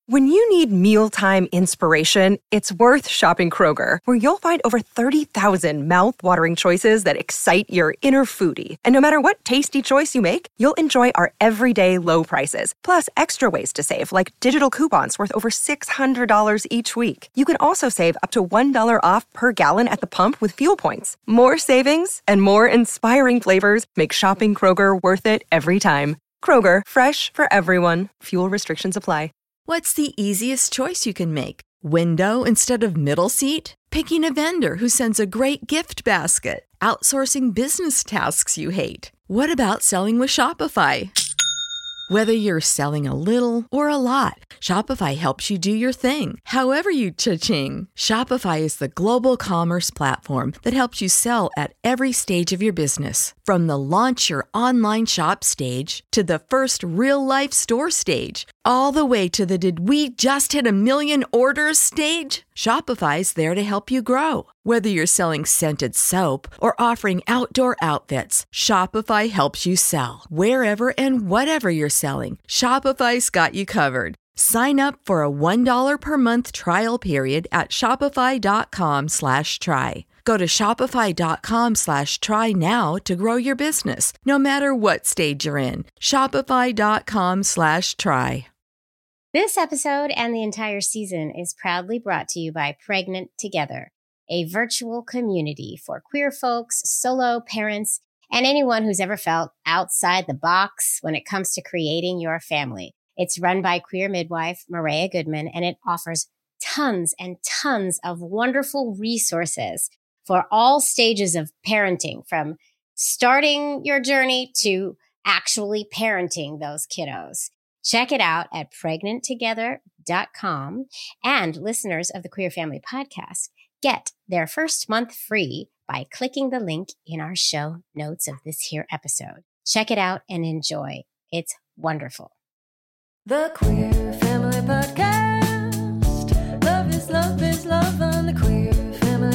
When you need mealtime inspiration, it's worth shopping Kroger, where you'll find over 30,000 mouth-watering choices that excite your inner foodie. And no matter what tasty choice you make, you'll enjoy our everyday low prices, plus extra ways to save, like digital coupons worth over $600 each week. You can also save up to $1 off per gallon at the pump with fuel points. More savings and more inspiring flavors make shopping Kroger worth it every time. Kroger, fresh for everyone. Fuel restrictions apply. What's the easiest choice you can make? Window instead of middle seat? Picking a vendor who sends a great gift basket? Outsourcing business tasks you hate? What about selling with Shopify? Whether you're selling a little or a lot, Shopify helps you do your thing, however you cha-ching. Shopify is the global commerce platform that helps you sell at every stage of your business. From the launch your online shop stage to the first real-life store stage, all the way to the did we just hit a million orders stage. Shopify's there to help you grow. Whether you're selling scented soap or offering outdoor outfits, Shopify helps you sell. Wherever and whatever you're selling, Shopify's got you covered. Sign up for a $1 per month trial period at shopify.com/try. Go to shopify.com/try now to grow your business, no matter what stage you're in. Shopify.com/try. This episode and the entire season is proudly brought to you by Pregnant Together, a virtual community for queer folks, solo parents, and anyone who's ever felt outside the box when it comes to creating your family. It's run by queer midwife Maria Goodman, and it offers tons and tons of wonderful resources for all stages of parenting, from starting your journey to actually parenting those kiddos. Check it out at pregnanttogether.com, and listeners of the Queer Family Podcast get their first month free by clicking the link in our show notes of this here episode. Check it out and enjoy. It's wonderful. The Queer Family Podcast. Love is love on the Queer Family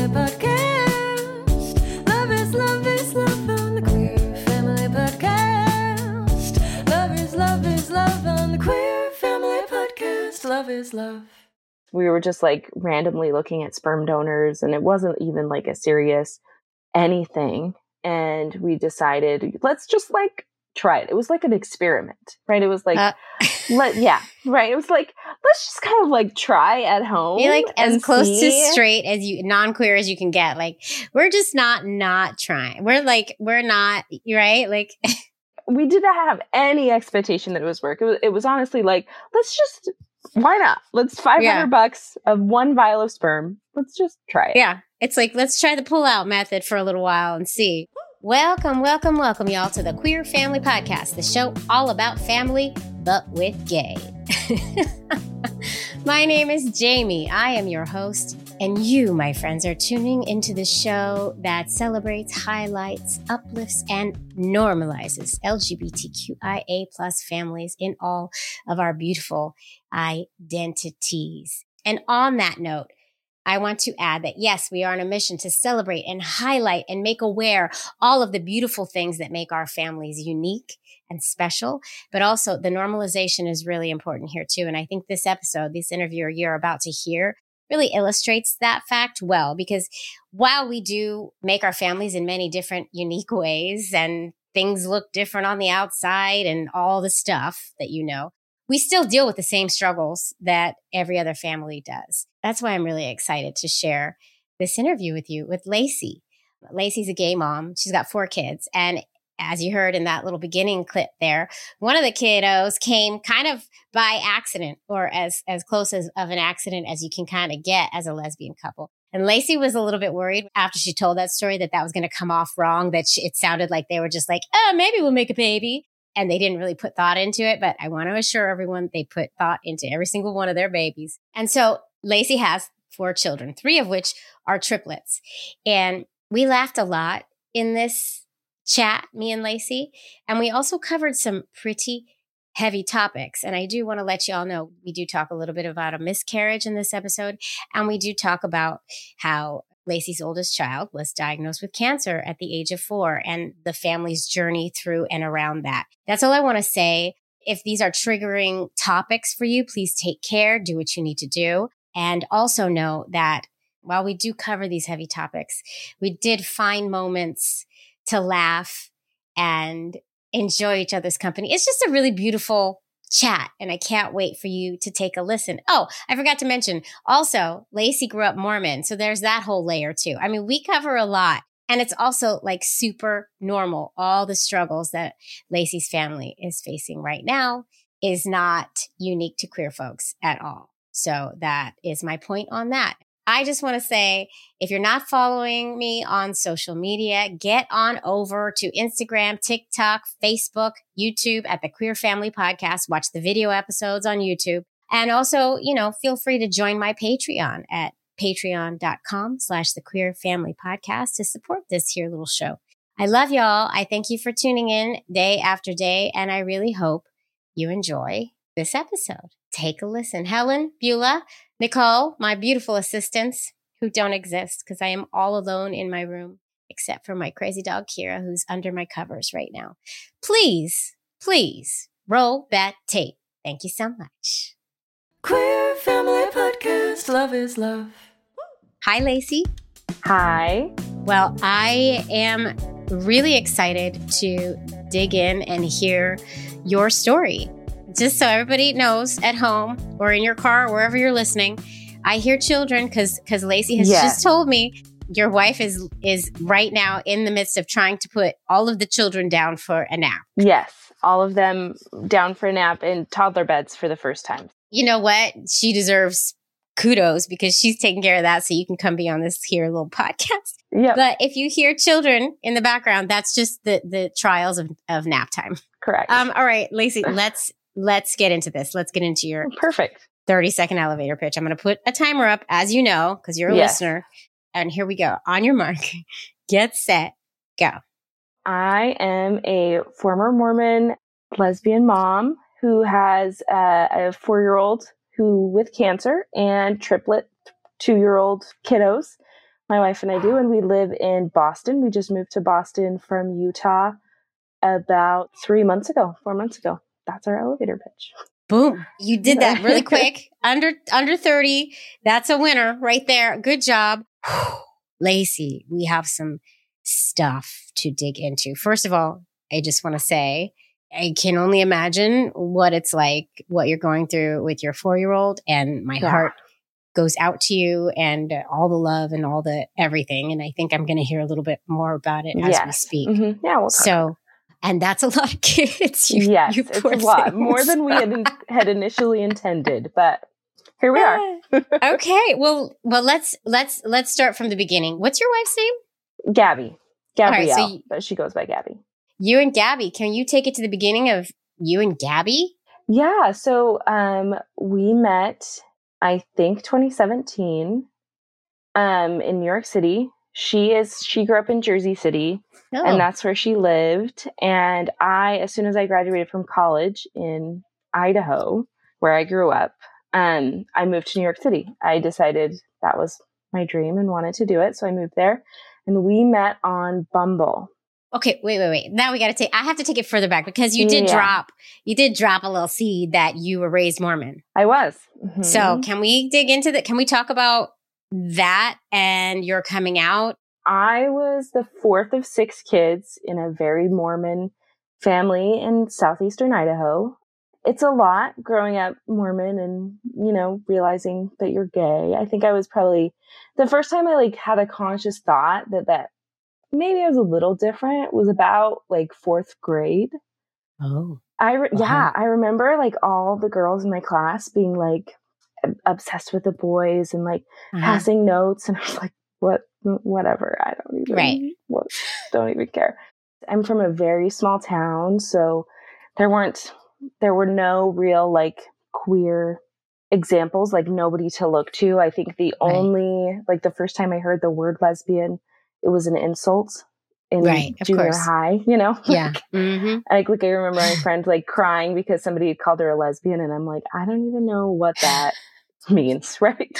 Podcast. Love is love on the Queer Family Podcast. Love is love on the Queer Family Podcast. Love is love. We were just like randomly looking at sperm donors, and it wasn't even like a serious anything. And we decided, let's just like try it. It was like an experiment, right? It was like, right. It was like, let's just kind of like try at home. Be like as close to straight as you, non-queer as you can get. Like, we're just not trying. We're not, right? Like, we didn't have any expectation that it was work. It was honestly like, let's just, why not? Let's $500 of one vial of sperm. Let's just try it. Yeah. It's like, let's try the pull-out method for a little while and see. Welcome, y'all, to the Queer Family Podcast, the show all about family, but with gay. My name is Jamie. I am your host, and you, my friends, are tuning into the show that celebrates, highlights, uplifts, and normalizes LGBTQIA+ families in all of our beautiful identities. And on that note, I want to add that, yes, we are on a mission to celebrate and highlight and make aware all of the beautiful things that make our families unique and special, but also the normalization is really important here too. And I think this episode, this interview you're about to hear, really illustrates that fact well, because while we do make our families in many different unique ways and things look different on the outside and all the stuff that you know, we still deal with the same struggles that every other family does. That's why I'm really excited to share this interview with you with Lacey. Lacey's a gay mom. She's got 4 kids. And as you heard in that little beginning clip there, one of the kiddos came kind of by accident, or as close as of an accident as you can kind of get as a lesbian couple. And Lacey was a little bit worried after she told that story that was going to come off wrong, that it sounded like they were just like, oh, maybe we'll make a baby. And they didn't really put thought into it. But I want to assure everyone they put thought into every single one of their babies. And so Lacey has 4 children, 3 of which are triplets. And we laughed a lot in this chat, me and Lacey. And we also covered some pretty heavy topics. And I do want to let you all know, we do talk a little bit about a miscarriage in this episode. And we do talk about how Lacey's oldest child was diagnosed with cancer at the age of 4 and the family's journey through and around that. That's all I want to say. If these are triggering topics for you, please take care, do what you need to do. And also know that while we do cover these heavy topics, we did find moments to laugh and enjoy each other's company. It's just a really beautiful chat, and I can't wait for you to take a listen. Oh, I forgot to mention, also, Lacey grew up Mormon, so there's that whole layer too. I mean, we cover a lot, and it's also like super normal. All the struggles that Lacey's family is facing right now is not unique to queer folks at all. So that is my point on that. I just want to say, if you're not following me on social media, get on over to Instagram, TikTok, Facebook, YouTube at the Queer Family Podcast. Watch the video episodes on YouTube. And also, feel free to join my Patreon at patreon.com/the Queer Family Podcast to support this here little show. I love y'all. I thank you for tuning in day after day. And I really hope you enjoy this episode. Take a listen. Helen, Beulah, Nicole, my beautiful assistants who don't exist because I am all alone in my room, except for my crazy dog, Kira, who's under my covers right now. Please, please roll that tape. Thank you so much. Queer Family Podcast. Love is love. Hi, Lacey. Hi. Well, I am really excited to dig in and hear your story. Just so everybody knows at home or in your car, wherever you're listening, I hear children because Lacey has just told me your wife is right now in the midst of trying to put all of the children down for a nap. Yes, all of them down for a nap in toddler beds for the first time. You know what? She deserves kudos because she's taking care of that, so you can come be on this here little podcast. Yep. But if you hear children in the background, that's just the trials of nap time. Correct. All right, Lacey, let's get into this. Let's get into your perfect 30-second elevator pitch. I'm going to put a timer up, as you know, because you're a listener. And here we go. On your mark, get set, go. I am a former Mormon lesbian mom who has a 4-year-old who with cancer and triplet 2-year-old kiddos. My wife and I do, and we live in Boston. We just moved to Boston from Utah about 4 months ago. That's our elevator pitch. Boom. You did that really quick. Under 30. That's a winner right there. Good job. Lacey, we have some stuff to dig into. First of all, I just want to say, I can only imagine what it's like, what you're going through with your 4-year-old, and my heart goes out to you and all the love and all the everything. And I think I'm going to hear a little bit more about it as we speak. Mm-hmm. Yeah, we'll talk. And that's a lot of kids. Yes, it's a lot. More than we had initially intended, but here we are. Okay. Well, let's start from the beginning. What's your wife's name? Gabby. Gabrielle, right, but she goes by Gabby. You and Gabby. Can you take it to the beginning of you and Gabby? Yeah. So we met, I think, 2017 in New York City. She grew up in Jersey City, and that's where she lived. And as soon as I graduated from college in Idaho, where I grew up, I moved to New York City. I decided that was my dream and wanted to do it. So I moved there, and we met on Bumble. Okay, wait. Now I have to take it further back because you did drop a little seed that you were raised Mormon. I was. Mm-hmm. So can we dig into that? Can we talk about that and your coming out? I was the 4th of 6 kids in a very Mormon family in southeastern Idaho. It's a lot growing up Mormon and, realizing that you're gay. I think I was probably the first time I had a conscious thought that maybe I was a little different was about 4th grade. Oh. I remember all the girls in my class being obsessed with the boys and passing notes, and I was like, whatever, I don't even care. I'm from a very small town, so there were no real queer examples, nobody to look to. I think the only the first time I heard the word lesbian, it was an insult in junior high, Yeah. Mm-hmm. I remember my friend crying because somebody had called her a lesbian, and I'm like, I don't even know what that means, right?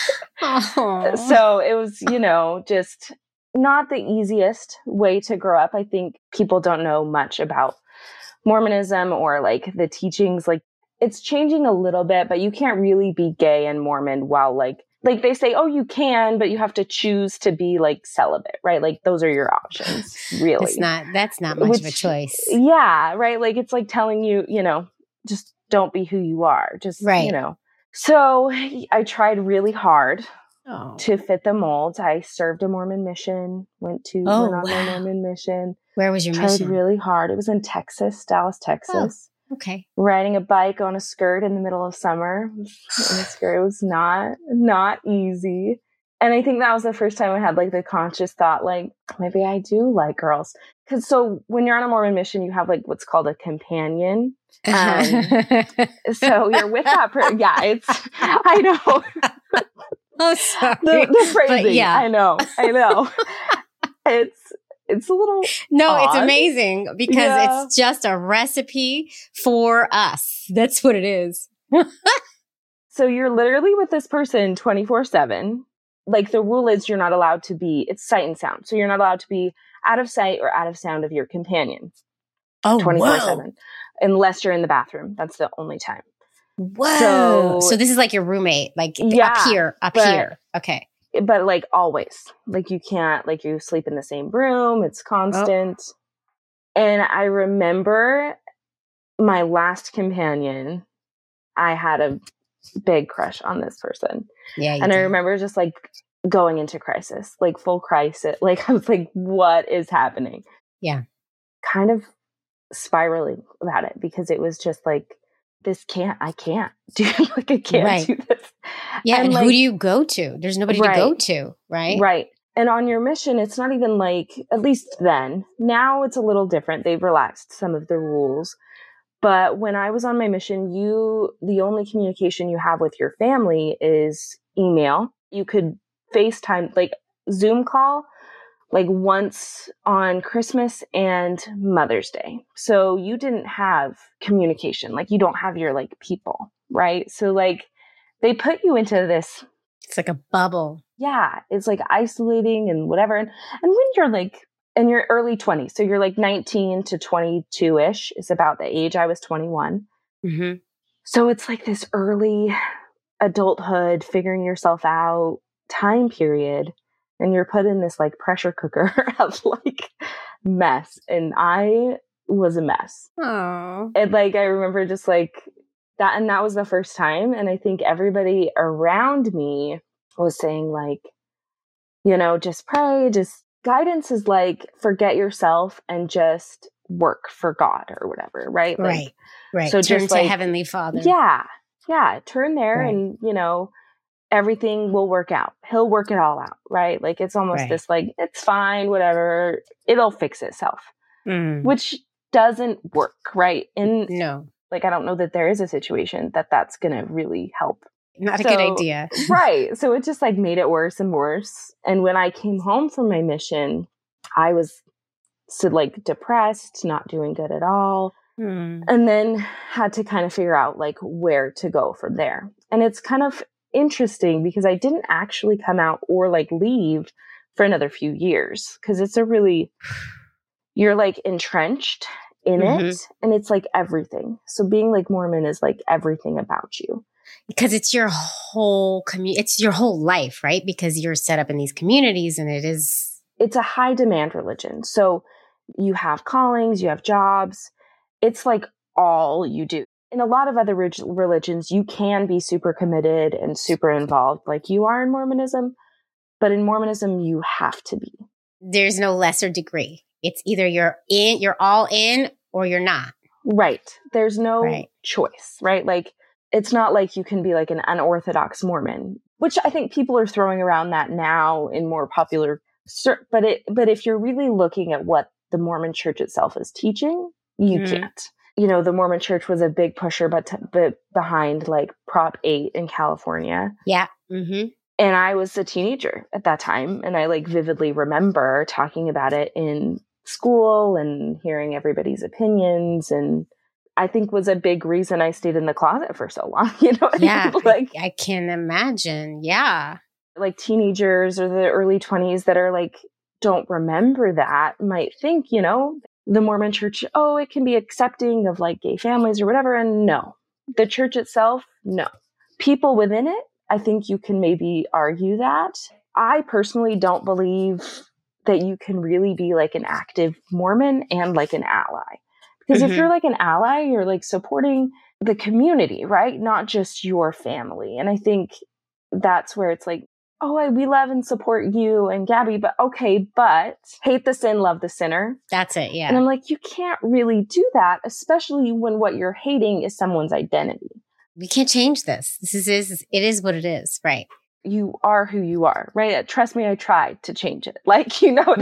So it was, just not the easiest way to grow up. I think people don't know much about Mormonism or like the teachings, like it's changing a little bit, but you can't really be gay and Mormon while like they say, oh, you can, but you have to choose to be like celibate, right? Like those are your options, really. That's not much of a choice. Yeah, right. Like it's like telling you, just don't be who you are. Just, right. So I tried really hard to fit the mold. I served a Mormon mission, went on my Mormon mission. Where was your mission? Tried really hard. It was in Texas, Dallas, Texas. Oh, okay. Riding a bike on a skirt in the middle of summer. And the skirt was not easy. And I think that was the first time I had like the conscious thought, like, maybe I do like girls. Because so when you're on a Mormon mission, you have like what's called a companion. So you're with that person. Yeah, I know. Oh, sorry. The phrasing. But yeah. I know. It's a little odd. It's amazing because it's just a recipe for us. That's what it is. So you're literally with this person 24/7. Like the rule is you're not allowed to be, it's sight and sound. So you're not allowed to be out of sight or out of sound of your companion. Oh, 24/7. Unless you're in the bathroom. That's the only time. Whoa. So this is like your roommate, like up here. Okay. But like always, like you can't, like you sleep in the same room. It's constant. And I remember my last companion, I had a big crush on this person. Yeah. And I remember just like going into crisis, like full crisis. Like I was like, what is happening? Yeah. Kind of spiraling about it because it was just like, I can't do like I can't do this. Yeah, and like, who do you go to? There's nobody to go to, right? Right. And on your mission, it's not even like, at least then. Now it's a little different. They've relaxed some of the rules. But when I was on my mission, the only communication you have with your family is email. You could FaceTime, like Zoom call, like once on Christmas and Mother's Day. So you didn't have communication. Like you don't have your like people, right? So like they put you into this. It's like a bubble. Yeah. It's like isolating and whatever. And when you're like in your early 20s, so you're like 19 to 22-ish is about the age I was 21. Mm-hmm. So it's like this early adulthood, figuring yourself out time period. And you're put in this like pressure cooker of like mess. And I was a mess. Oh. And like, I remember just like that. And that was the first time. And I think everybody around me was saying like, just pray, just guidance is like, forget yourself and just work for God or whatever. Right. Right. Like, right. So turn just to like, Heavenly Father. Yeah. Yeah. Turn there right. and, everything will work out. He'll work it all out, right? Like it's almost this like, it's fine, whatever. It'll fix itself, which doesn't work, right? And no, like, I don't know that there is a situation that's going to really help. Not a good idea. Right. So it just like made it worse and worse. And when I came home from my mission, I was like depressed, not doing good at all. And then had to kind of figure out like where to go from there. And it's kind of interesting because I didn't actually come out or like leave for another few years because it's you're like entrenched in it and it's like everything. So being like Mormon is like everything about you. Because it's your whole it's your whole life, right? Because you're set up in these communities and it's a high demand religion. So you have callings, you have jobs. It's like all you do. In a lot of other religions, you can be super committed and super involved like you are in Mormonism. But in Mormonism, you have to be. There's no lesser degree. It's either you're all in or you're not. Right. There's no choice, right? Like, it's not like you can be like an unorthodox Mormon, which I think people are throwing around that now in more popular. But if you're really looking at what the Mormon church itself is teaching, you can't. The Mormon church was a big pusher, but behind like Prop 8 in California. Yeah. Mm-hmm. And I was a teenager at that time. And I like vividly remember talking about it in school and hearing everybody's opinions. And I think was a big reason I stayed in the closet for so long. Yeah. Like I can imagine. Yeah. Like teenagers or the early 20s that are like, don't remember that might think, the Mormon church, oh, it can be accepting of like gay families or whatever. And no, the church itself, no. People within it, I think you can maybe argue that. I personally don't believe that you can really be like an active Mormon and like an ally. Because if you're like an ally, you're like supporting the community, right? Not just your family. And I think that's where it's like, oh, we love and support you and Gabby, but okay, but hate the sin, love the sinner. That's it, yeah. And I'm like, you can't really do that, especially when what you're hating is someone's identity. We can't change this. It is what it is, right? You are who you are, right? Trust me, I tried to change it. Like, you know,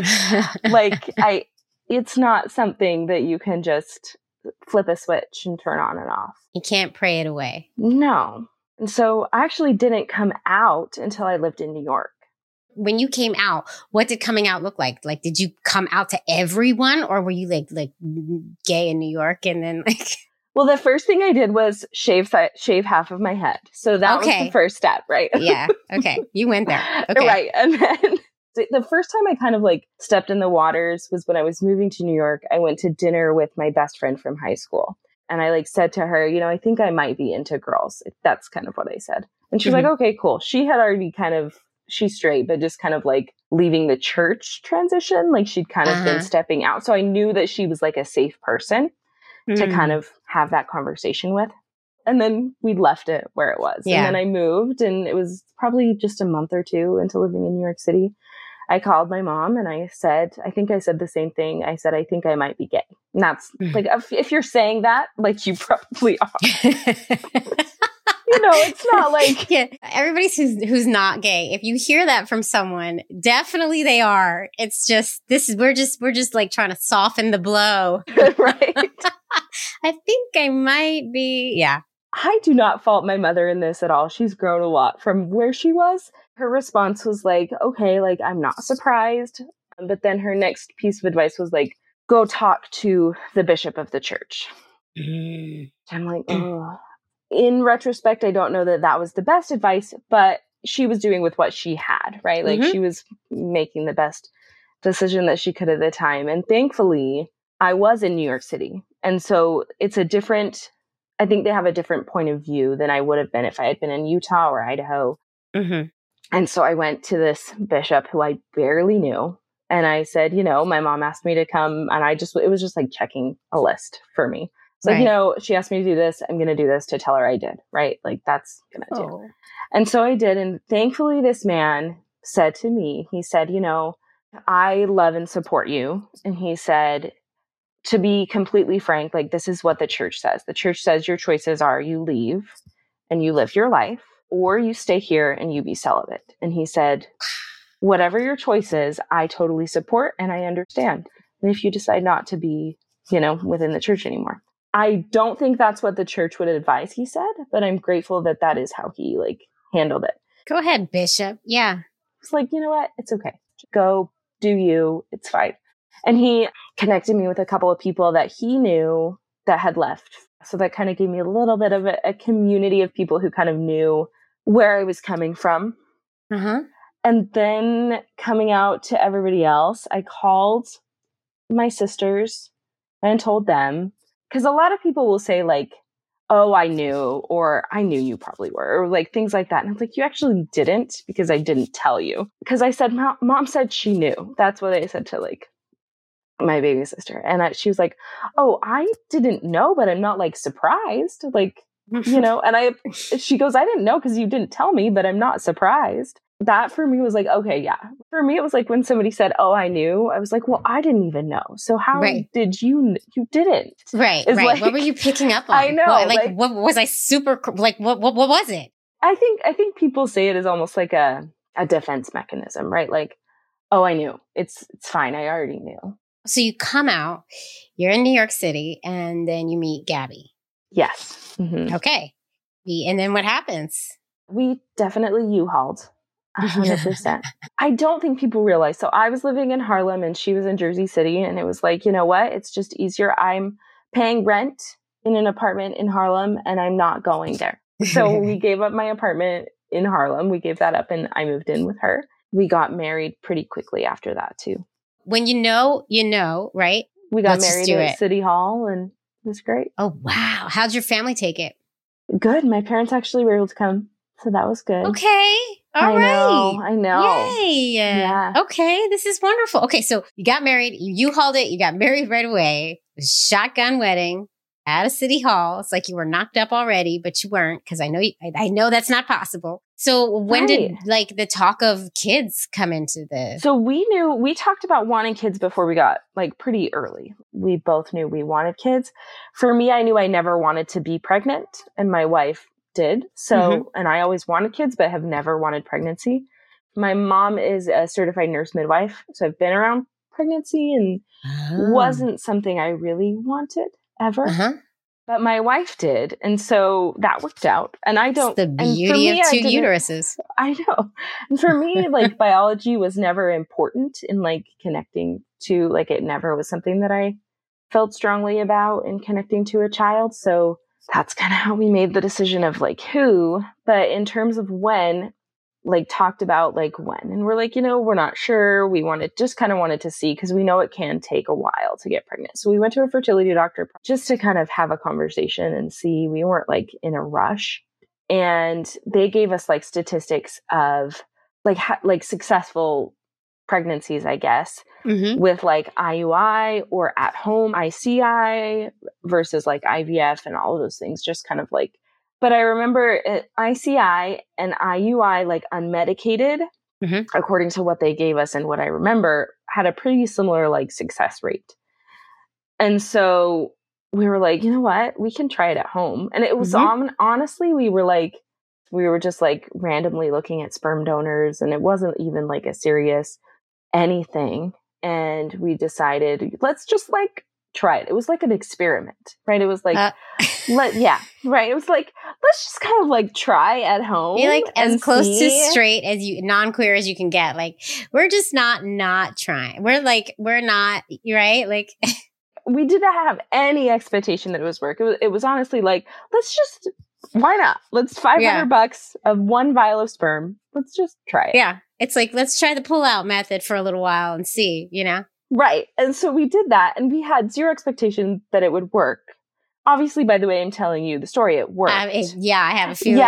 it's not something that you can just flip a switch and turn on and off. You can't pray it away. No. And so I actually didn't come out until I lived in New York. When you came out, what did coming out look like? Like, did you come out to everyone, or were you like gay in New York and then like... Well, the first thing I did was shave half of my head. So that was the first step, right? Yeah. Okay. You went there. Okay. Right. And then the first time I kind of like stepped in the waters was when I was moving to New York. I went to dinner with my best friend from high school. And I like said to her, you know, I think I might be into girls. That's kind of what I said. And she's like, okay, cool. She had already she's straight, but just kind of like leaving the church transition. Like she'd kind of been stepping out. So I knew that she was like a safe person to kind of have that conversation with. And then we left it where it was. Yeah. And then I moved, and it was probably just a month or two into living in New York City. I called my mom and I think I said the same thing. I said, I think I might be gay. And that's like, if you're saying that, like you probably are. You know, it's not like... Yeah, everybody who's not gay, if you hear that from someone, definitely they are. It's just, we're just like trying to soften the blow. Right. I think I might be, yeah. I do not fault my mother in this at all. She's grown a lot from where she was. Her response was like, okay, like, I'm not surprised. But then her next piece of advice was like, go talk to the bishop of the church. I'm like, oh. In retrospect, I don't know that was the best advice, but she was doing with what she had, right? Like she was making the best decision that she could at the time. And thankfully, I was in New York City. And so it's I think they have a different point of view than I would have been if I had been in Utah or Idaho. And so I went to this bishop who I barely knew. And I said, you know, my mom asked me to come, and it was just like checking a list for me. It's like, you know, she asked me to do this. I'm going to do this to tell her I did, right? Like that's going to do. And so I did. And thankfully, this man said to me, he said, you know, I love and support you. And he said, to be completely frank, like this is what the church says. The church says your choices are you leave and you live your life, or you stay here and you be celibate. And he said, whatever your choice is, I totally support and I understand. And if you decide not to be, you know, within the church anymore. I don't think that's what the church would advise, he said, but I'm grateful that is how he like handled it. Go ahead, Bishop. Yeah. It's like, you know what? It's okay. Go do you. It's fine. And he connected me with a couple of people that he knew that had left. So that kind of gave me a little bit of a community of people who kind of knew where I was coming from. And then coming out to everybody else, I called my sisters and told them. Because a lot of people will say like, oh, I knew, or I knew you probably were, or like things like that. And I was like, you actually didn't, because I didn't tell you. Because I said, mom said she knew. That's what I said to like my baby sister. And she was like, oh, I didn't know, but I'm not like surprised. Like, you know, and she goes, I didn't know because you didn't tell me, but I'm not surprised. That for me was like, okay, yeah. For me, it was like when somebody said, oh, I knew, I was like, well, I didn't even know. So how did you didn't. Right. Like, what were you picking up on? I know. What was I super, like, what was it? I think people say it as almost like a defense mechanism, right? Like, oh, I knew. It's fine. I already knew. So you come out, you're in New York City, and then you meet Gabby. Yes. Okay. And then what happens? We definitely U-hauled. 100%. I don't think people realize. So I was living in Harlem and she was in Jersey City, and it was like, you know what? It's just easier. I'm paying rent in an apartment in Harlem and I'm not going there. So we gave up my apartment in Harlem. We gave that up and I moved in with her. We got married pretty quickly after that too. When you know, right? We got Let's just married do at it. City Hall and it was great. Oh, wow. How'd your family take it? Good. My parents actually were able to come. So that was good. Okay. All right. I know. Yay. Yeah. Okay. This is wonderful. Okay. So you got married. You hauled it. You got married right away. Shotgun wedding at a city hall. It's like you were knocked up already, but you weren't because I know that's not possible. So when did like the talk of kids come into the? So we talked about wanting kids before we got like pretty early. We both knew we wanted kids. For me, I knew I never wanted to be pregnant and my wife did. So, and I always wanted kids, but have never wanted pregnancy. My mom is a certified nurse midwife. So I've been around pregnancy and wasn't something I really wanted ever. But my wife did. And so that worked out. And I don't. It's the beauty of two uteruses. I know. And for me, like biology was never important in like connecting to, like it never was something that I felt strongly about in connecting to a child. So that's kind of how we made the decision of like who. But in terms of when, like talked about like when, and we're like, we're not sure. We wanted to see, because we know it can take a while to get pregnant. So we went to a fertility doctor just to kind of have a conversation and see. We weren't like in a rush. And they gave us like statistics of like successful pregnancies, I guess, with like IUI or at home ICI versus like IVF and all of those things, just kind of like. But I remember ICI and IUI, like unmedicated, according to what they gave us and what I remember, had a pretty similar like success rate. And so we were like, you know what, we can try it at home. And it was honestly, we were just like randomly looking at sperm donors, and it wasn't even like a serious anything. And we decided, let's just like try it. It was like an experiment, right? It was like, right. It was like, let's just kind of like try at home. Be like as close to straight as non-queer as you can get. Like, we're just not trying. We're not, right? Like, we didn't have any expectation that it was work. It was honestly like, why not? Let's $500 of one vial of sperm. Let's just try it. Yeah. It's like, let's try the pull-out method for a little while and see, Right. And so we did that, and we had zero expectation that it would work. Obviously, by the way I'm telling you the story, it worked. I have a feeling.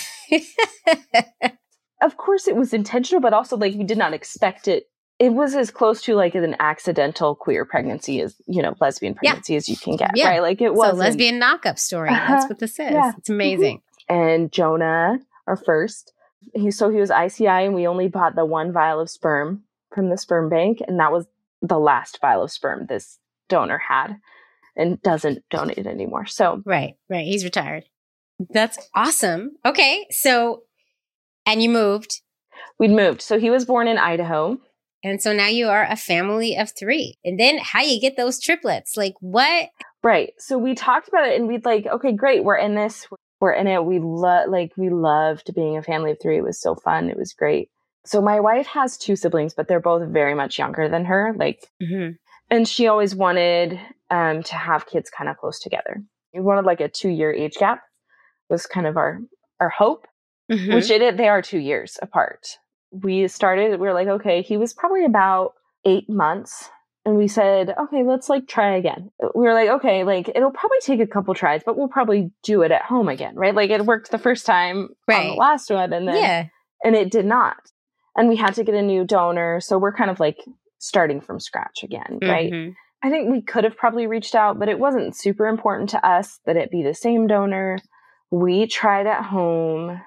Yeah. Of course, it was intentional, but also like we did not expect it. It was as close to like an accidental queer pregnancy as, lesbian pregnancy as you can get, right? Like it was a lesbian knock-up story. That's what this is. Yeah. It's amazing. And Jonah, our first, he was ICI, and we only bought the one vial of sperm from the sperm bank, and that was the last vial of sperm this donor had and doesn't donate anymore. So right. He's retired. That's awesome. Okay. So, and you moved. We'd moved. So he was born in Idaho. And so now you are a family of 3. And then how you get those triplets? Like what? Right. So we talked about it, and we'd like, okay, great. We're in this. We're in it. We loved being a family of 3. It was so fun. It was great. So my wife has 2 siblings, but they're both very much younger than her. And she always wanted to have kids kind of close together. We wanted like a 2-year age gap was kind of our hope, which they are 2 years apart. We were like, okay, he was probably about 8 months. And we said, okay, let's like try again. We were like, okay, like it'll probably take a couple tries, but we'll probably do it at home again, right? Like it worked the first time on the last one, and then and it did not. And we had to get a new donor. So we're kind of like starting from scratch again, right? I think we could have probably reached out, but it wasn't super important to us that it be the same donor. We tried at home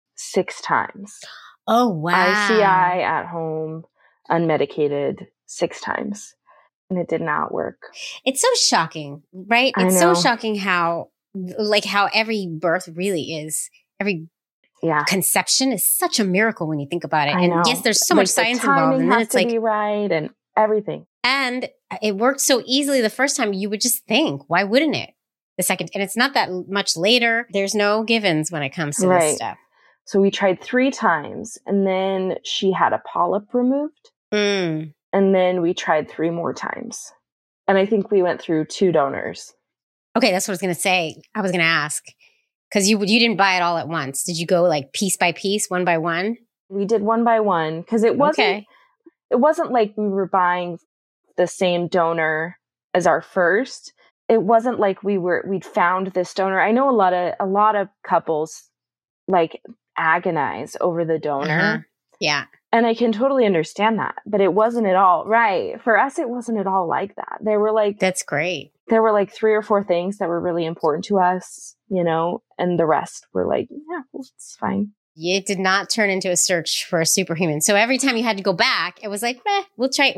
6 times. Oh, wow. ICI at home, unmedicated 6 times. And it did not work. It's so shocking, right? It's so shocking how every birth really is. Every conception is such a miracle when you think about it. And yes, there's so much science involved. And then it's like, be right and everything. And it worked so easily the first time. You would just think, why wouldn't it? The second, and it's not that much later. There's no givens when it comes to this stuff. So we tried 3 times, and then she had a polyp removed. And then we tried 3 more times. And I think we went through 2 donors. Okay, that's what I was going to say. I was going to ask. Because you didn't buy it all at once. Did you go like piece by piece, one by one? We did one by one, because it wasn't like we were buying the same donor as our first, it wasn't like we'd found this donor. I know a lot of couples like agonize over the donor. Uh-huh. Yeah. And I can totally understand that, but it wasn't at all right. For us, it wasn't at all like that. That's great. There were like 3 or 4 things that were really important to us, and the rest were like, yeah, well, it's fine. It did not turn into a search for a superhuman. So every time you had to go back, it was like, we'll try.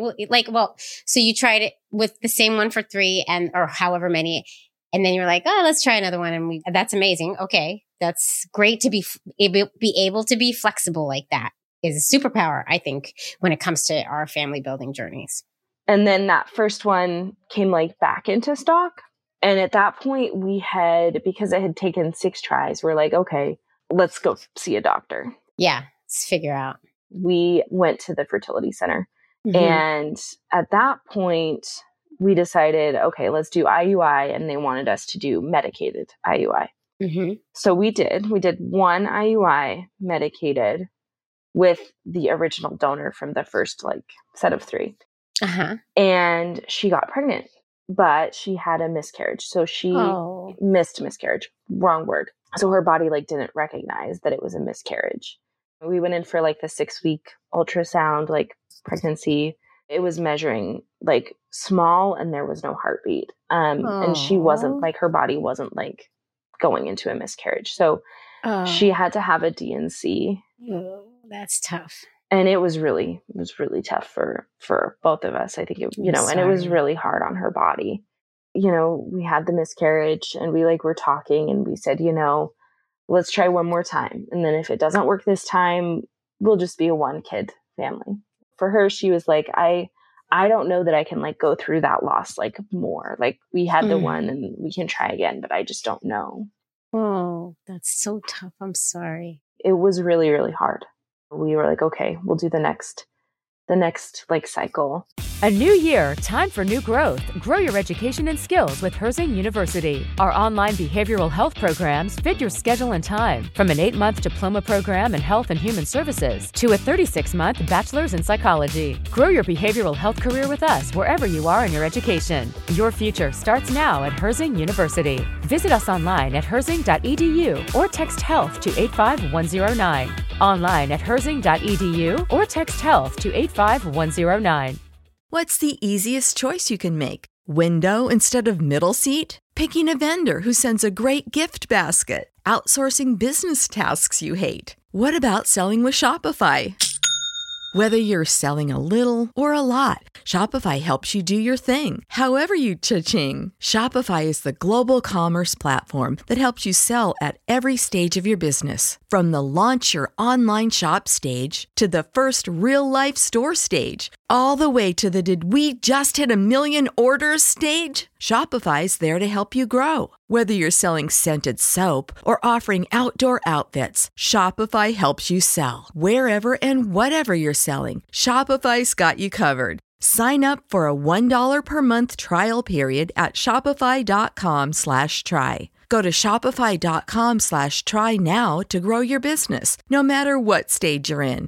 So you tried it with the same one for 3 or however many. And then you're like, oh, let's try another one. And that's amazing. Okay. That's great to be able to be flexible like that. Is a superpower, I think, when it comes to our family building journeys. And then that first one came like back into stock. And at that point because it had taken 6 tries, we're like, okay, let's go see a doctor. Yeah. Let's figure out. We went to the fertility center. Mm-hmm. And at that point, we decided, okay, let's do IUI. And they wanted us to do medicated IUI. Mm-hmm. So we did 1 IUI medicated with the original donor from the first set of 3. Uh-huh. And she got pregnant, but she had a miscarriage. So she missed miscarriage. Wrong word. So her body didn't recognize that it was a miscarriage. We went in for the 6-week ultrasound, pregnancy. It was measuring small and there was no heartbeat. And she wasn't her body wasn't going into a miscarriage. So she had to have a D&C. Oh, that's tough. And it was really tough for both of us. I think and it was really hard on her body. We had the miscarriage and we were talking and we said, let's try one more time. And then if it doesn't work this time, we'll just be a 1-kid family. For her, she was like, I don't know that I can go through that loss more. We had the one and we can try again, but I just don't know. Oh, that's so tough. I'm sorry. It was really, really hard. We were like, okay, we'll do the next cycle. A new year, time for new growth. Grow your education and skills with Herzing University. Our online behavioral health programs fit your schedule and time. From an 8-month diploma program in health and human services to a 36-month bachelor's in psychology. Grow your behavioral health career with us wherever you are in your education. Your future starts now at Herzing University. Visit us online at herzing.edu or text health to 85109. Online at herzing.edu or text health to 85109. What's the easiest choice you can make? Window instead of middle seat? Picking a vendor who sends a great gift basket? Outsourcing business tasks you hate? What about selling with Shopify? Whether you're selling a little or a lot, Shopify helps you do your thing, however you cha-ching. Shopify is the global commerce platform that helps you sell at every stage of your business. From the launch your online shop stage to the first real-life store stage, all the way to the did we just hit 1 million orders stage. Shopify's there to help you grow. Whether you're selling scented soap or offering outdoor outfits, Shopify helps you sell. Wherever and whatever you're selling, Shopify's got you covered. Sign up for a $1 per month trial period at shopify.com/try. Go to shopify.com/try now to grow your business, no matter what stage you're in.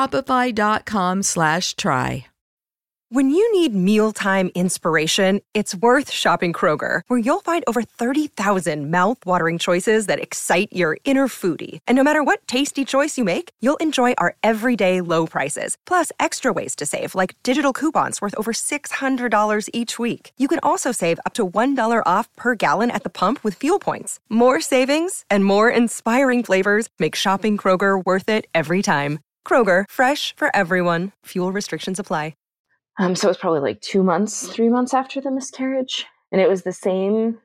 Shopify.com/try. When you need mealtime inspiration, it's worth shopping Kroger, where you'll find over 30,000 mouth-watering choices that excite your inner foodie. And no matter what tasty choice you make, you'll enjoy our everyday low prices, plus extra ways to save, like digital coupons worth over $600 each week. You can also save up to $1 off per gallon at the pump with fuel points. More savings and more inspiring flavors make shopping Kroger worth it every time. Kroger, fresh for everyone. Fuel restrictions apply. So it was probably 2 months, 3 months after the miscarriage. And it was the same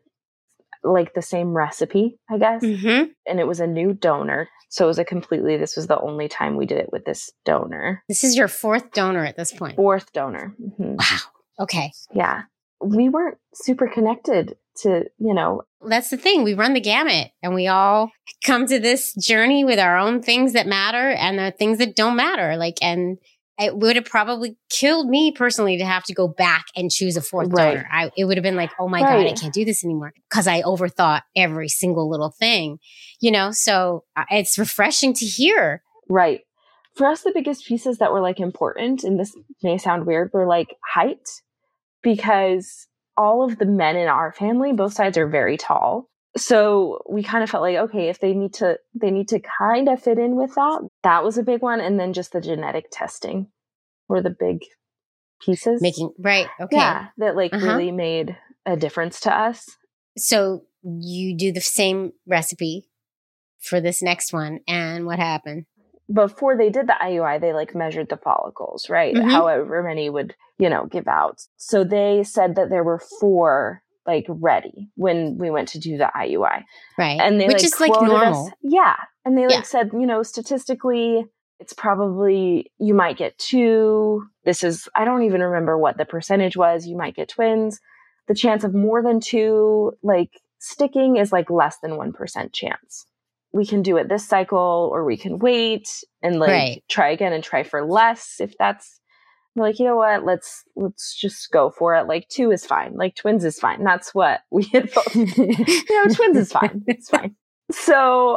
recipe, I guess. Mm-hmm. And it was a new donor. So it was this was the only time we did it with this donor. This is your 4th donor at this point. 4th donor. Mm-hmm. Wow. Okay. Yeah. We weren't super connected to, That's the thing. We run the gamut and we all come to this journey with our own things that matter and the things that don't matter. And it would have probably killed me personally to have to go back and choose a 4th donor. It would have been like, oh my God, I can't do this anymore because I overthought every single little thing, so it's refreshing to hear. Right. For us, the biggest pieces that were important, and this may sound weird, were height, because all of the men in our family, both sides are very tall. So we kind of felt like, okay, if they need to kind of fit in with that. That was a big one. And then just the genetic testing were the big pieces. Right. Okay. Yeah. That like really made a difference to us. So you do the same recipe for this next one. And what happened? Before they did the IUI, they like measured the follicles, right? However many would, give out. So they said that there were 4 like ready when we went to do the IUI. Right. And they Which is like normal. Us, yeah. And they said, statistically, it's probably, you might get 2. I don't even remember what the percentage was. You might get twins. The chance of more than 2, like sticking is like less than 1% chance. We can do it this cycle, or we can wait and like try again and try for less. If we're like, you know what, let's just go for it. Like 2 is fine. Like twins is fine. That's what we had both, twins is fine. It's fine. So,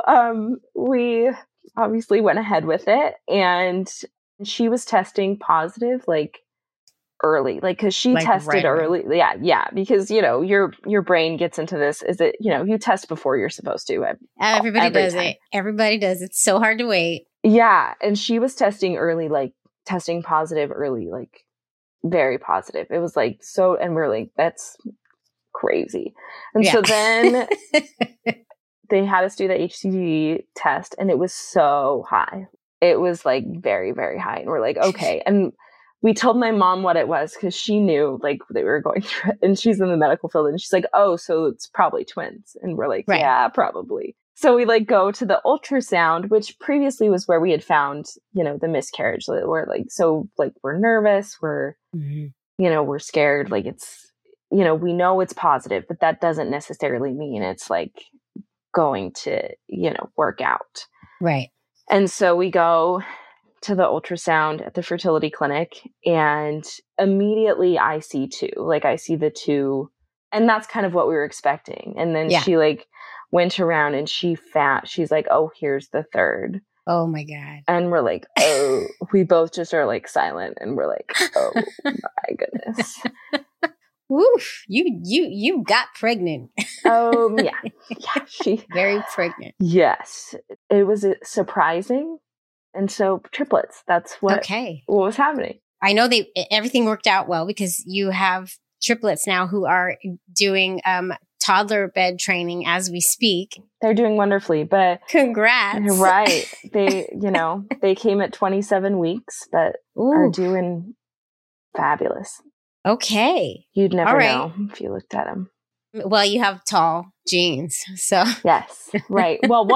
we obviously went ahead with it, and she was testing positive, like early, like, cause she tested early. Yeah. Because, your brain gets into this, is it, you test before you're supposed to. Everybody does it. Everybody does. It's so hard to wait. Yeah. And she was testing early, like testing positive early, like very positive. It was like, so, and we're like, that's crazy. And so then they had us do the HCG test, and it was so high. It was like very, very high. And we're like, okay. And we told my mom what it was, because she knew like they were going through it, and she's in the medical field, and she's like, oh, so it's probably twins. And we're like, yeah, probably. So we like go to the ultrasound, which previously was where we had found, the miscarriage. We're like, so like, we're nervous. We're, we're scared. Like it's, we know it's positive, but that doesn't necessarily mean it's like going to, work out. Right. And so we go to the ultrasound at the fertility clinic, and immediately I see 2, like I see the 2, and that's kind of what we were expecting. And then she like went around, and she's like, oh, here's the 3rd. Oh my God. And we're like, oh, we both just are like silent, and we're like, oh my goodness. Woof, you got pregnant. Yeah. She very pregnant. Yes. It was surprising. And so triplets, that's what was happening. I know everything worked out well, because you have triplets now who are doing toddler bed training as we speak. They're doing wonderfully, but congrats. Right. They, they came at 27 weeks, but are doing fabulous. Okay. You'd never know if you looked at them. Well, you have tall genes, so. Yes. Right. Well,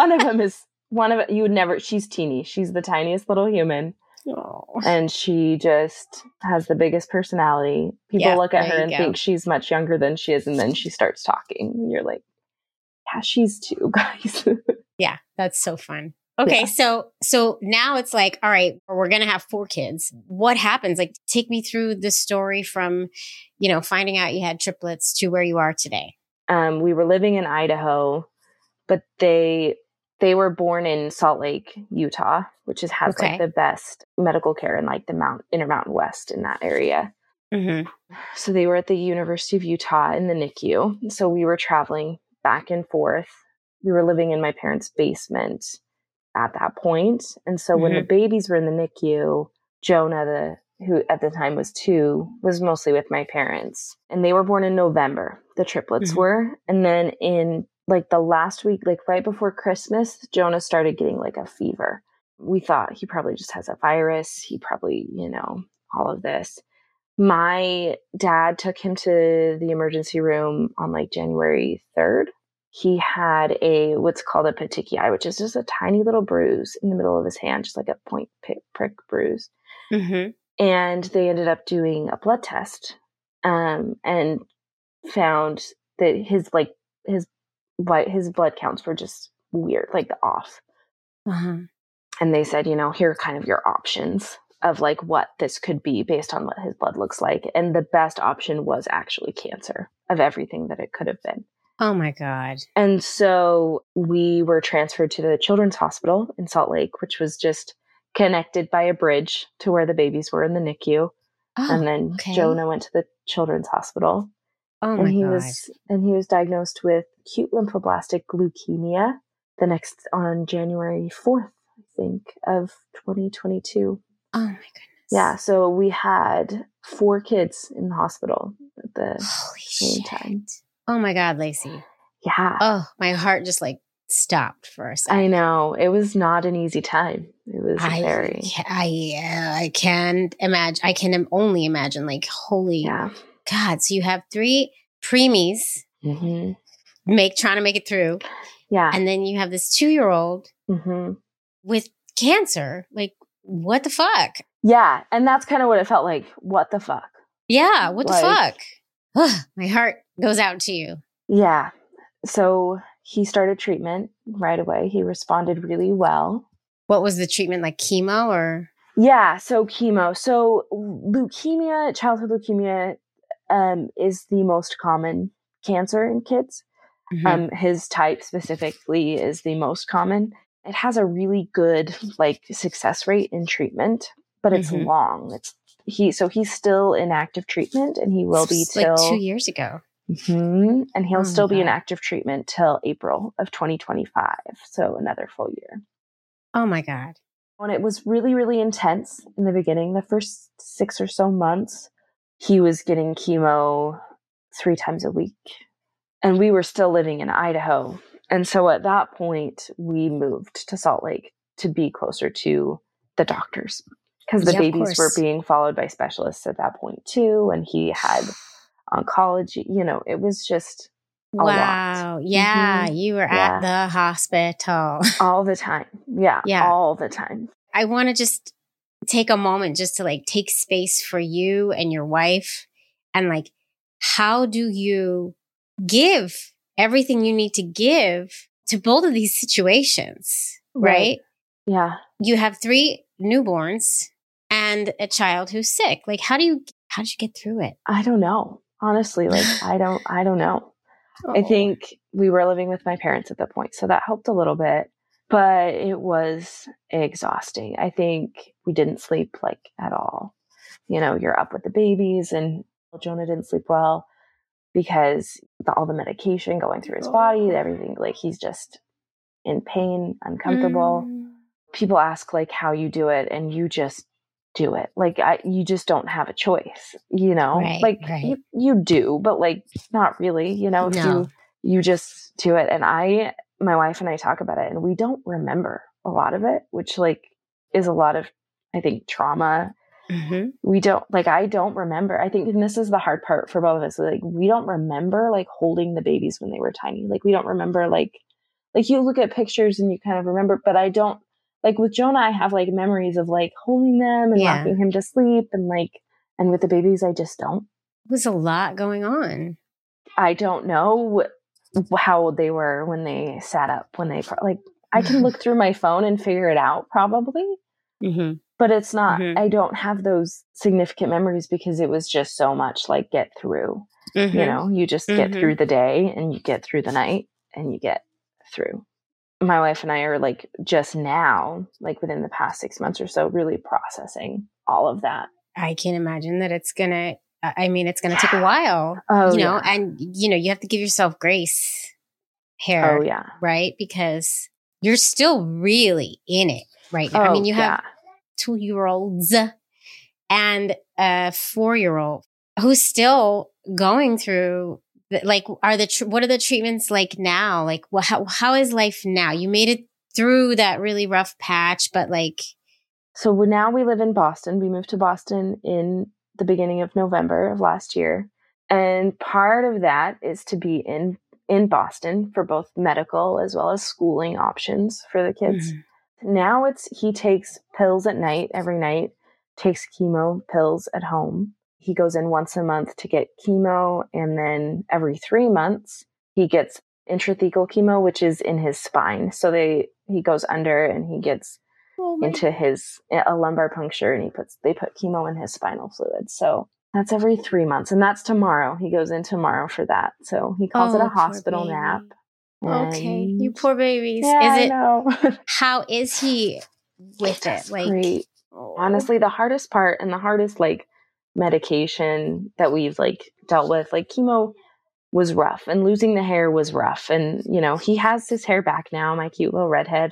you would never, she's teeny. She's the tiniest little human. Oh. And she just has the biggest personality. People look at her and think she's much younger than she is. And then she starts talking. And you're like, yeah, she's 2, guys. Yeah, that's so fun. Okay, so now it's like, all right, we're going to have 4 kids. What happens? Like, take me through the story from, finding out you had triplets to where you are today. We were living in Idaho, but they were born in Salt Lake, Utah, which has like the best medical care in like the Intermountain West in that area. Mm-hmm. So they were at the University of Utah in the NICU. So we were traveling back and forth. We were living in my parents' basement at that point. And so when the babies were in the NICU, Jonah, who at the time was 2, was mostly with my parents. And they were born in November, the triplets were. And then in like the last week, like right before Christmas, Jonah started getting like a fever. We thought he probably just has a virus. He probably, all of this. My dad took him to the emergency room on like January 3rd. He had what's called a petechiae, which is just a tiny little bruise in the middle of his hand, just like a point prick bruise. Mm-hmm. And they ended up doing a blood test, and found that his blood counts were just weird, like off. Uh-huh. And they said, here are kind of your options of like what this could be based on what his blood looks like. And the best option was actually cancer, of everything that it could have been. Oh my God. And so we were transferred to the Children's Hospital in Salt Lake, which was just connected by a bridge to where the babies were in the NICU. Oh, and then Jonah went to the Children's Hospital. Oh and my he God. was diagnosed with acute lymphoblastic leukemia on January 4th, I think, of 2022. Oh my goodness. Yeah, so we had 4 kids in the hospital at the Holy same shit. time. Oh my God, Lacey. Yeah. Oh, my heart just like stopped for a second. I know. It was not an easy time. It was very. I can't imagine. I can only imagine, like, holy Yeah. God. So you have 3 preemies Mm-hmm. trying to make it through. Yeah. And then you have this 2-year-old Mm-hmm. with cancer. Like, what the fuck? Yeah. And that's kind of what it felt like. What the fuck? Yeah, what the Like- fuck? Ugh, my heart goes out to you. Yeah. So he started treatment right away. He responded really well. What was the treatment, like chemo or? Yeah. So chemo. So leukemia, childhood leukemia, is the most common cancer in kids. Mhm. His type specifically is the most common. It has a really good success rate in treatment, but it's Mhm. long. So he's still in active treatment, and he will be till like 2 years ago. Mhm. And he'll Oh my still be in God. active treatment till April of 2025. So another full year. Oh my God. And it was really, really intense in the beginning. The first 6 or so months, he was getting chemo 3 times a week. And we were still living in Idaho. And so at that point, we moved to Salt Lake to be closer to the doctors. Because the Yeah, of babies were course. being followed by specialists at that point too. And he had oncology. It was just a Wow. lot. Yeah. Mhm. You were at the hospital. All the time. Yeah. Yeah. All the time. I want to just take a moment just to take space for you and your wife. And how do you give everything you need to give to both of these situations? Right? Yeah. You have 3 newborns and a child who's sick. How did you get through it? I don't know. Honestly, I don't know. I Oh. think we were living with my parents at that point, so that helped a little bit, but it was exhausting. I think we didn't sleep at all. You're up with the babies, and Jonah didn't sleep well because all the medication going through his body, everything, he's just in pain, uncomfortable. People ask how you do it, and you just do it. You just don't have a choice, Right, right. You do, but not really, No. you just do it. And my wife and I talk about it, and we don't remember a lot of it, which is a lot of, I think, trauma. Mm-hmm. We don't I don't remember. I think, and this is the hard part for both of us, we don't remember holding the babies when they were tiny. We don't remember you look at pictures and you kind of remember, but I don't. With Jonah, I have memories of holding them and Yeah. rocking him to sleep, and and with the babies, I just don't. It was a lot going on. I don't know how old they were when they sat up, when they I can look through my phone and figure it out probably, Mm-hmm. but it's not. Mhm. I don't have those significant memories because it was just so much get through. Mm-hmm. You just get through the day, and you get through the night, and you get through. My wife and I are just now, within the past 6 months or so, really processing all of that. I can imagine that it's going to take a while, Oh, know, yeah. and, you have to give yourself grace here. Oh, yeah. Right? Because you're still really in it right now. Oh, you have 2-year-olds and a 4-year-old who's still going through what are the treatments now? How is life now? You made it through that really rough patch, but So now we live in Boston. We moved to Boston in the beginning of November of last year. And part of that is to be in Boston for both medical as well as schooling options for the kids. Mhm. Now he takes pills at night, every night, takes chemo pills at home. He goes in once a month to get chemo, and then every 3 months he gets intrathecal chemo, which is in his spine. So he goes under and he gets into a lumbar puncture, and they put chemo in his spinal fluid. So that's every 3 months, and that's tomorrow. He goes in tomorrow for that. So he calls it a poor hospital baby. nap. Okay, And- you poor babies. Yeah, Is I it? know. How is he with it? Great. Oh. Honestly, the hardest part and the hardest medication that we've dealt with, chemo was rough, and losing the hair was rough. And, you know, he has his hair back now, my cute little redhead.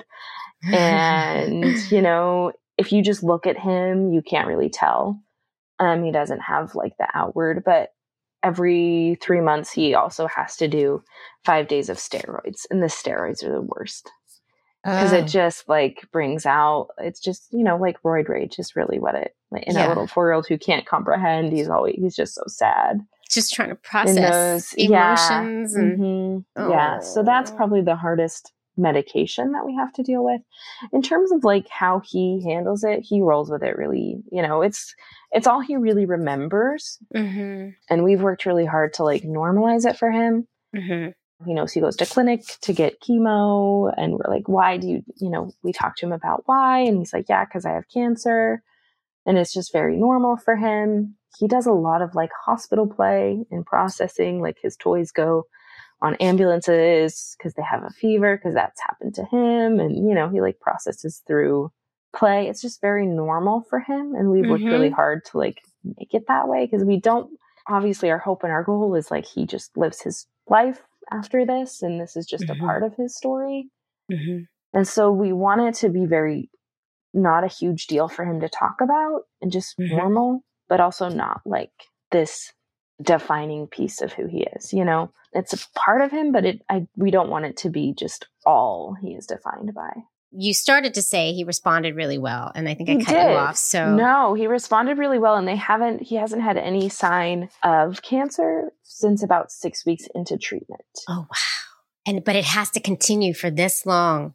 And, you know, if you just look at him, you can't really tell. He doesn't have like the outward, but every 3 months, he also has to do 5 days of steroids. And the steroids are the worst because it just like brings out, it's just, you know, like roid rage is really what it, like, in a little 4-year-old who can't comprehend. He's just so sad. Just trying to process emotions. And yeah. So that's probably the hardest medication that we have to deal with. In terms of like how he handles it, he rolls with it really, you know, it's all he really remembers. And we've worked really hard to like normalize it for him. He knows he goes to clinic to get chemo, and we're like, why do you know, we talk to him about why, and he's like, yeah, because I have cancer. And it's just very normal for him. He does a lot of like hospital play and processing, like his toys go on ambulances because they have a fever, because that's happened to him. And, you know, he like processes through play. It's just very normal for him. And we've worked really hard to like make it that way, because we don't, obviously our hope and our goal is like he just lives his life after this, and this is just a part of his story. And so we want it to be very, not a huge deal for him to talk about, and just normal, but also not like this defining piece of who he is. You know, it's a part of him, but we don't want it to be just all he is defined by. You started to say he responded really well, and I think I cut you off. So no, he responded really well, and he hasn't had any sign of cancer since about 6 weeks into treatment. Oh, wow. But it has to continue for this long.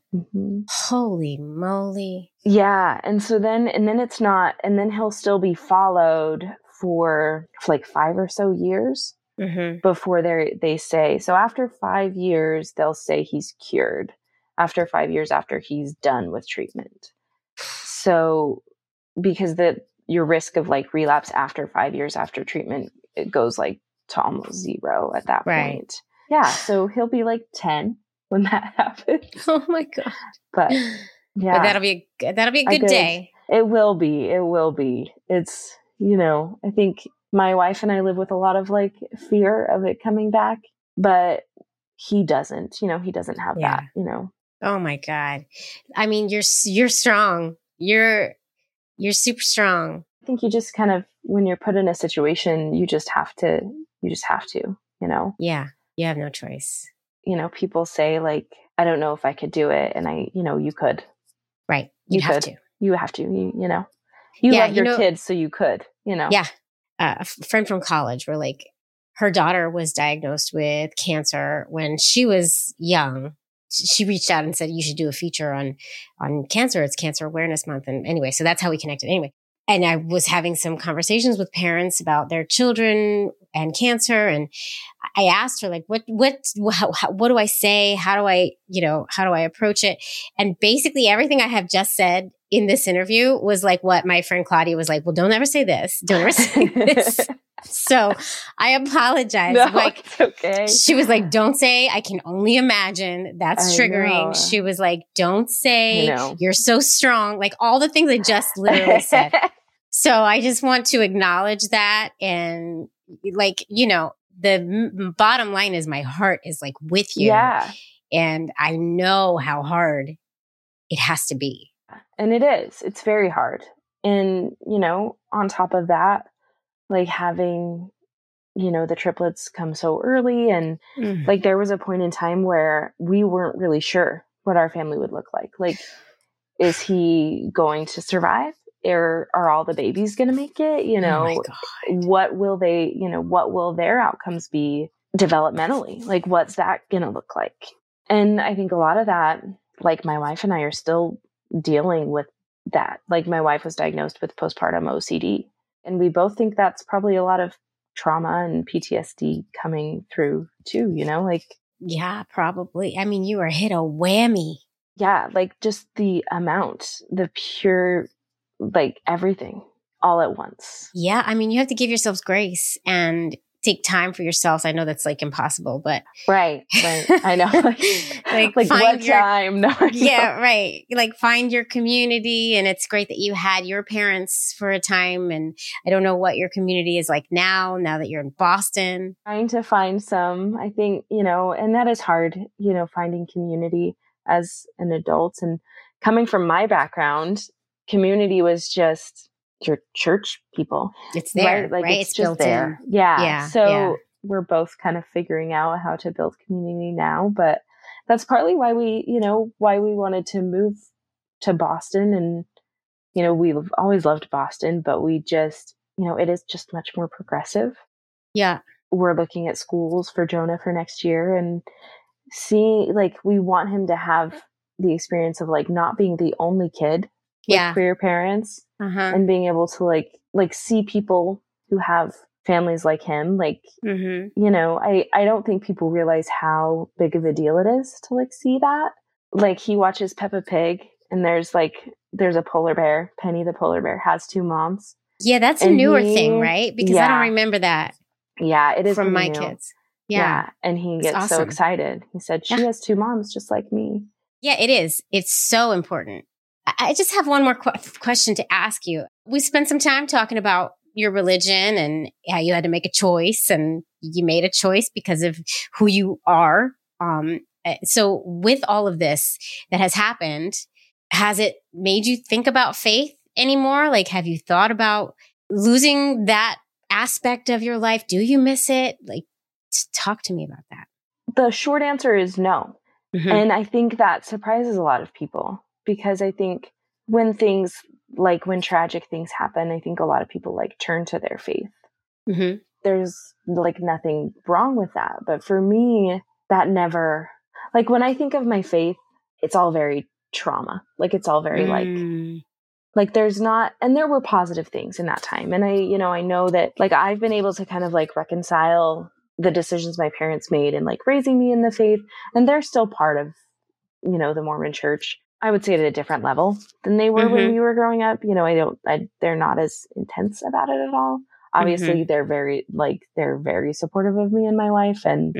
Holy moly. Yeah. And so then it's not, and then he'll still be followed for like 5 or so years before they say, so after 5 years, they'll say he's cured. After 5 years, after he's done with treatment. So because your risk of like relapse after 5 years after treatment, it goes like to almost zero at that point. Yeah. So he'll be like 10 when that happens. Oh my God. But yeah, but that'll be a good day. It will be. It's, you know, I think my wife and I live with a lot of like fear of it coming back, but he doesn't, you know, he doesn't have that, you know. Oh my God. I mean, you're strong. You're super strong. I think you just kind of, when you're put in a situation, you just have to, you know? Yeah. You have no choice. You know, people say like, I don't know if I could do it. And you could. Right. You have to, you know, you love your kids, so you could, you know? Yeah. A friend from college where like her daughter was diagnosed with cancer when she was young. She reached out and said, you should do a feature on cancer. It's Cancer Awareness Month. And anyway, so that's how we connected anyway. And I was having some conversations with parents about their children and cancer. And I asked her, like, what do I say? How do I approach it? And basically everything I have just said in this interview was like what my friend Claudia was like, well, don't ever say this. Don't ever say this. So I apologize. No, like, it's okay. She was like, don't say, I can only imagine. That's triggering. She was like, don't say, you're so strong. Like all the things I just literally said. So I just want to acknowledge that. And like, you know, the bottom line is my heart is like with you. Yeah. And I know how hard it has to be. And it is. It's very hard. And, you know, on top of that, like having, you know, the triplets come so early, and like there was a point in time where we weren't really sure what our family would look like. Like, is he going to survive? Or are all the babies going to make it? You know, what will their outcomes be developmentally? Like, what's that going to look like? And I think a lot of that, like my wife and I are still dealing with that. Like my wife was diagnosed with postpartum OCD. And we both think that's probably a lot of trauma and PTSD coming through too, you know, like. Yeah, probably. I mean, you were hit a whammy. Yeah. Like just the amount, the pure, like everything all at once. Yeah. I mean, you have to give yourselves grace and take time for yourselves. I know that's like impossible, but right. I know. like find what your time? No, yeah, right. Like find your community. And it's great that you had your parents for a time. And I don't know what your community is like now that you're in Boston. Trying to find some, I think, and that is hard, finding community as an adult. And coming from my background, community was just your church people. It's there, right? Like right? it's just built there. in. Yeah. So yeah. we're both kind of figuring out how to build community now, but that's partly why we wanted to move to Boston. And, we've always loved Boston, but we just, it is just much more progressive. Yeah. We're looking at schools for Jonah for next year and seeing, like, we want him to have the experience of like not being the only kid with queer parents and being able to like see people who have families like him. Like, I don't think people realize how big of a deal it is to like see that. Like he watches Peppa Pig and there's a polar bear. Penny the polar bear has 2 moms. Yeah, that's a newer thing, right? Because I don't remember that. Yeah, it is from my new. kids. Yeah. And he gets so excited. He said, she has 2 moms just like me. Yeah, it is. It's so important. I just have one more question to ask you. We spent some time talking about your religion and how you had to make a choice, and you made a choice because of who you are. So with all of this that has happened, has it made you think about faith anymore? Like, have you thought about losing that aspect of your life? Do you miss it? Like, talk to me about that. The short answer is no. And I think that surprises a lot of people, because I think when tragic things happen, I think a lot of people like turn to their faith. There's like nothing wrong with that. But for me, that never, like when I think of my faith, it's all very trauma. Like it's all very like there's not, and there were positive things in that time. And I know that like I've been able to kind of like reconcile the decisions my parents made and like raising me in the faith. And they're still part of, the Mormon church. I would say at a different level than they were when we were growing up. They're not as intense about it at all. Obviously they're very supportive of me in my life and,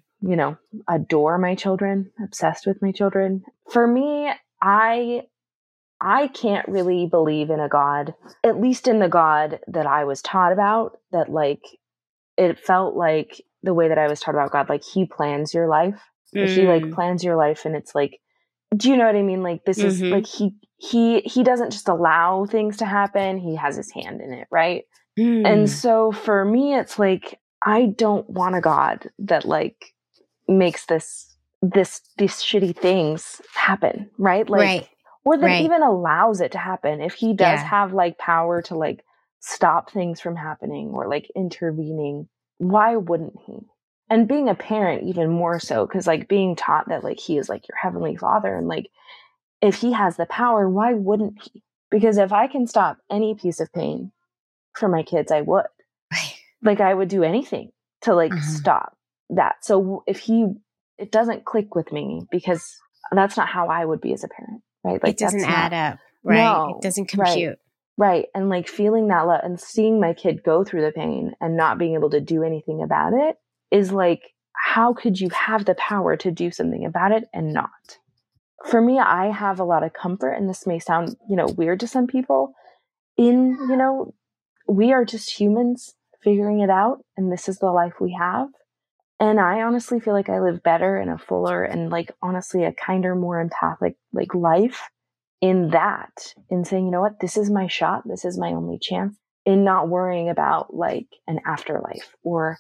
adore my children, obsessed with my children. For me, I can't really believe in a God, at least in the God that I was taught about, that like, it felt like the way that I was taught about God, like he plans your life. He like plans your life, and it's like, do you know what I mean? Like this is like, he doesn't just allow things to happen. He has his hand in it. Right. And so for me, it's like, I don't want a God that like makes these shitty things happen. Right. Like, or that even allows it to happen. If he does have like power to like stop things from happening or like intervening, why wouldn't he? And being a parent, even more so, because like being taught that like he is like your heavenly father, and like if he has the power, why wouldn't he? Because if I can stop any piece of pain for my kids, I would. Like I would do anything to like stop that. So if it doesn't click with me, because that's not how I would be as a parent, right? Like it doesn't add up, right? No, it doesn't compute. Right. And like feeling that love and seeing my kid go through the pain and not being able to do anything about it is like, how could you have the power to do something about it and not? For me, I have a lot of comfort, and this may sound, weird to some people, in, we are just humans figuring it out, and this is the life we have. And I honestly feel like I live better and a fuller and like honestly a kinder, more empathic like life in saying, you know what, this is my shot. This is my only chance, in not worrying about like an afterlife or,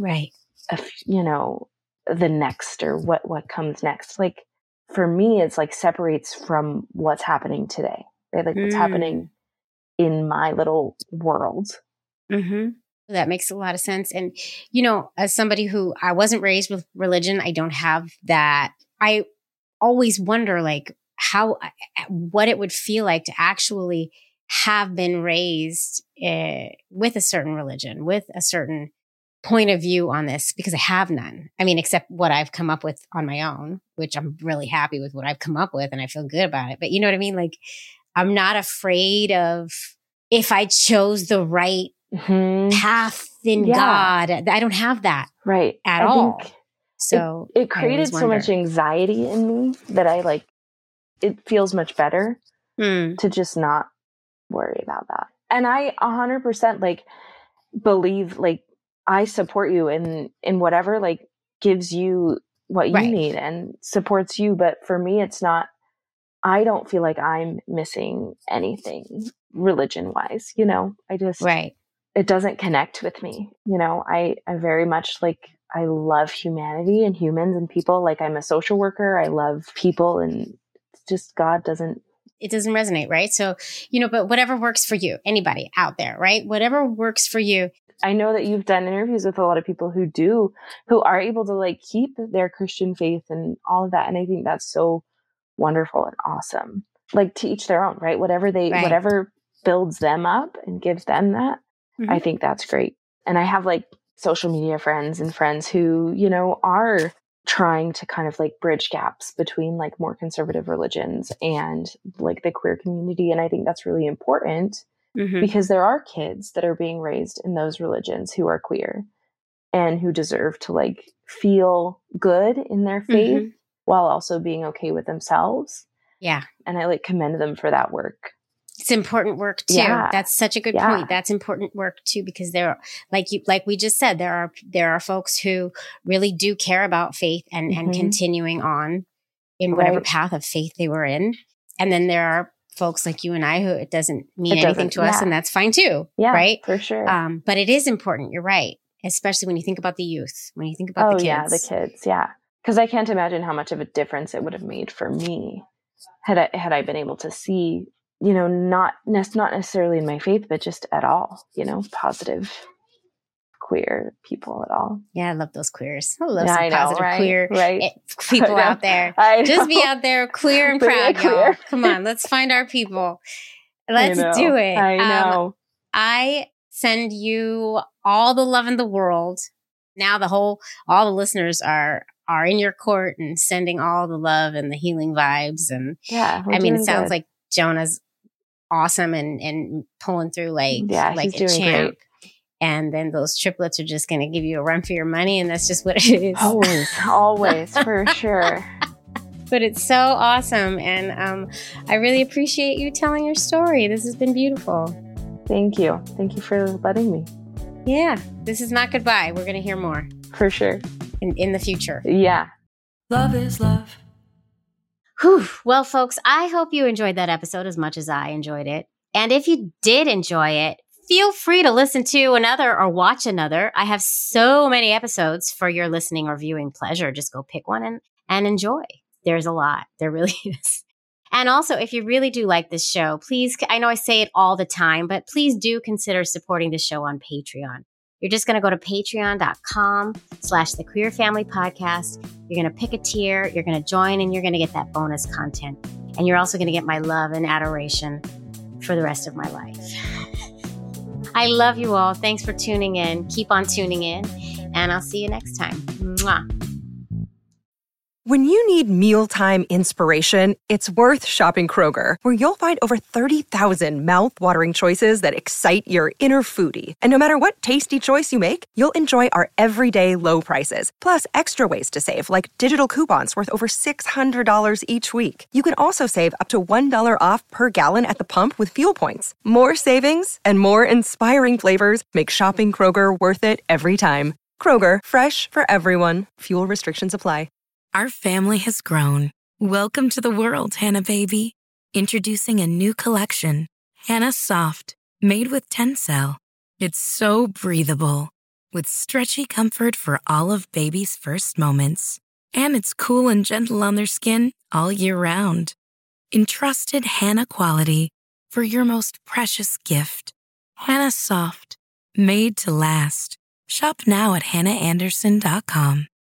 the next or what comes next. Like for me, it's like separates from what's happening today, right? Like what's happening in my little world. That makes a lot of sense. And, as somebody who I wasn't raised with religion, I don't have that. I always wonder like what it would feel like to actually have been raised with a certain religion, with a certain point of view on this, because I have none. I mean, except what I've come up with on my own, which I'm really happy with what I've come up with and I feel good about it. But you know what I mean? Like, I'm not afraid of if I chose the right path in God. I don't have that right at I all. think So it created so much anxiety in me that I like, it feels much better to just not worry about that. And I 100% like believe, like, I support you in whatever like gives you what you need and supports you. But for me, it's not, I don't feel like I'm missing anything religion wise, you know, I just, it doesn't connect with me. You know, I very much like, I love humanity and humans and people. Like, I'm a social worker. I love people, and just God doesn't. It doesn't resonate, right? So, you know, but whatever works for you, anybody out there, right? Whatever works for you. I know that you've done interviews with a lot of people who are able to like keep their Christian faith and all of that. And I think that's so wonderful and awesome. Like, to each their own, right? Whatever whatever builds them up and gives them that. I think that's great. And I have like social media friends and friends who, you know, are trying to kind of like bridge gaps between like more conservative religions and like the queer community. And I think that's really important because there are kids that are being raised in those religions who are queer and who deserve to like feel good in their faith while also being okay with themselves. Yeah. And I like commend them for that work. It's important work too. Yeah. That's such a good point. That's important work too, because there, like we just said, there are folks who really do care about faith and continuing on in whatever path of faith they were in. And then there are folks like you and I who it doesn't mean anything to us, and that's fine too. Yeah, right? For sure. But it is important. You're right. Especially when you think about the youth, when you think about the kids. Yeah, the kids. Yeah. Because I can't imagine how much of a difference it would have made for me had I been able to see, you know, not necessarily in my faith, but just at all, you know, positive queer people at all. Yeah, I love those queers. I love some positive queer people out there. Just be out there queer and proud, y'all. Come on, let's find our people. Let's do it. I know. I send you all the love in the world. Now all the listeners are in your court and sending all the love and the healing vibes. And I mean, it sounds like Jonah's awesome and pulling through like a champ. Great. And then those triplets are just going to give you a run for your money. And that's just what it is. Always, for sure. But it's so awesome. And I really appreciate you telling your story. This has been beautiful. Thank you. Thank you for letting me. Yeah. This is not goodbye. We're going to hear more. For sure. In the future. Yeah. Love is love. Whew. Well, folks, I hope you enjoyed that episode as much as I enjoyed it. And if you did enjoy it, feel free to listen to another or watch another. I have so many episodes for your listening or viewing pleasure. Just go pick one and enjoy. There's a lot. There really is. And also, if you really do like this show, please, I know I say it all the time, but please do consider supporting the show on Patreon. You're just going to go to patreon.com/The Queer Family Podcast. You're going to pick a tier, you're going to join, and you're going to get that bonus content. And you're also going to get my love and adoration for the rest of my life. I love you all. Thanks for tuning in. Keep on tuning in, and I'll see you next time. Mwah. When you need mealtime inspiration, it's worth shopping Kroger, where you'll find over 30,000 mouth-watering choices that excite your inner foodie. And no matter what tasty choice you make, you'll enjoy our everyday low prices, plus extra ways to save, like digital coupons worth over $600 each week. You can also save up to $1 off per gallon at the pump with fuel points. More savings and more inspiring flavors make shopping Kroger worth it every time. Kroger, fresh for everyone. Fuel restrictions apply. Our family has grown. Welcome to the world, Hannah baby. Introducing a new collection, Hannah Soft, made with Tencel. It's so breathable, with stretchy comfort for all of baby's first moments. And it's cool and gentle on their skin all year round. Entrusted Hannah quality for your most precious gift. Hannah Soft, made to last. Shop now at hannahanderson.com.